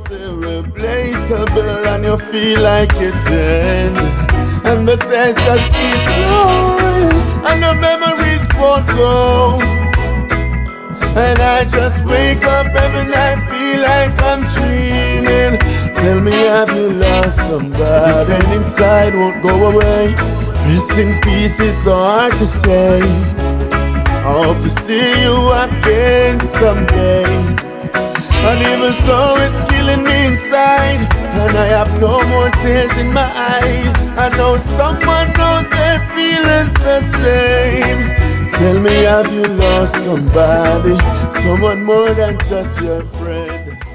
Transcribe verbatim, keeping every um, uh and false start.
irreplaceable, and you feel like it's the end. And the tears just keep flowing, and the memories won't go. And I just wake up every night, feel like I'm dreaming. Tell me, have you lost somebody? This pain inside won't go away. Rest in peace is so hard to say. I hope to see you again someday. And even so, it's killing me inside, and I have no more tears in my eyes. I know someone out there feeling the same. Tell me, have you lost somebody? Someone more than just your friend.